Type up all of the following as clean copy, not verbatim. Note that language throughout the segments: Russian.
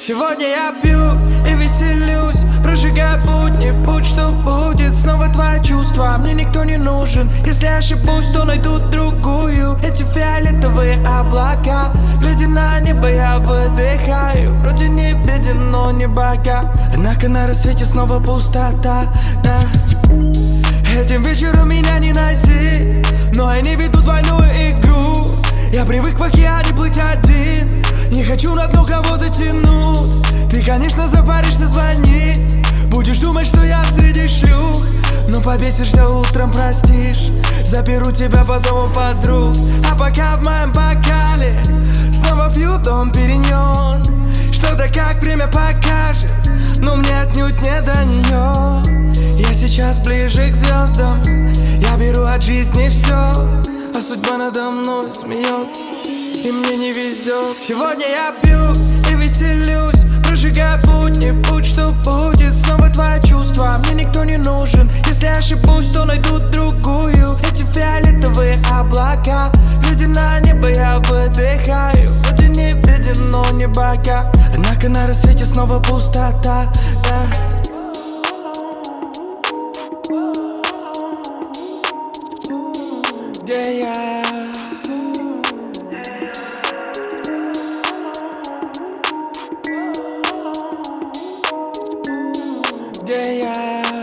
Сегодня я пью и веселюсь, прожигая будни, будь что будет. Снова твои чувства, мне никто не нужен. Если ошибусь, то найду другую. Эти фиолетовые облака, глядя на небо, я выдыхаю. Вроде не беден, но не богат. Однако на рассвете снова пустота, да. Этим вечером меня не найти, но они ведут двойную игру. Я привык в океане плыть один, не хочу на дно кого-то тянуть. Ты, конечно, запаришься звонить, будешь думать, что я среди шлюх. Но побесишься утром, простишь, заберу тебя потом у подруг. А пока в моем бокале снова пью Дом Периньон. Что-то как время покажет, но мне отнюдь не до нее. Я сейчас ближе к звездам, я беру от жизни все, а судьба надо мной смеется, и мне не везет. Сегодня я пью и веселюсь, прожигая будни, будь что будет. Снова твои чувства, мне никто не нужен. Если ошибусь, то найду другую. Эти фиолетовые облака, глядя на небо, я выдыхаю. Вроде не беден, но не богат. Однако на рассвете снова пустота, да. Где я? Где я?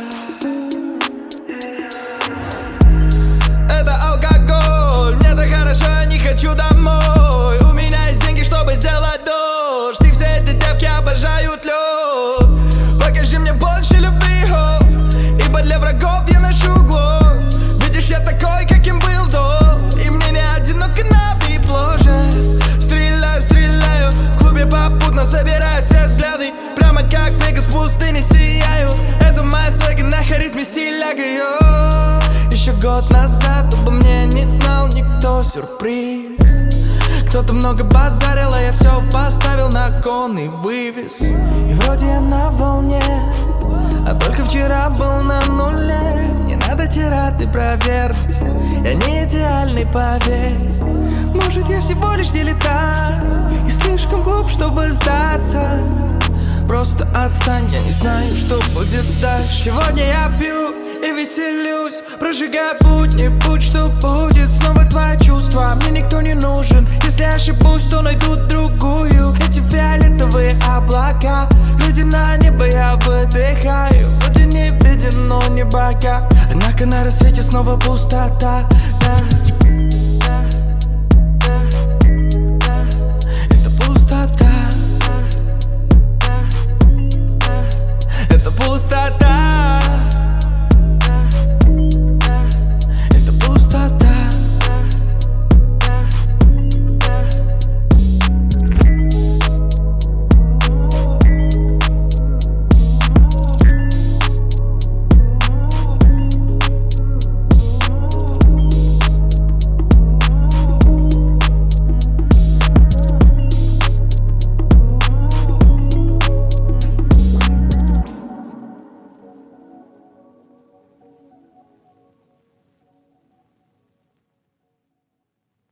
Это алкоголь, мне так хорошо, я не хочу домой. У меня есть деньги, чтобы сделать дождь, и все эти девки обожают лед. Покажи мне больше любви, ибо для врагов я ношу глок. Видишь, я такой, каким был до, и мне не одиноко на бипложе. Стреляю, стреляю, в клубе попутно собираю все взгляды. Прямо как Вегас в пустыне сияю. Это моя свега на харизме стиляга, йо. Еще год назад обо мне не знал никто, сюрприз. Кто-то много базарил, а я все поставил на кон и вывез. И вроде я на волне, а только вчера был на нуле. Не надо тирады про верность, я не идеальный, поверь. Может, я всего лишь дилетант и слишком глуп, чтобы сдаться. Просто отстань, я не знаю, что будет дальше. Сегодня я пью и веселюсь, прожигая будни, будь что будет. Снова твои чувства, мне никто не нужен. Если ошибусь, то найду другую. Эти фиолетовые облака, глядя на небо, я выдыхаю. Вроде не беден, но не богат. Однако на рассвете снова пустота, да.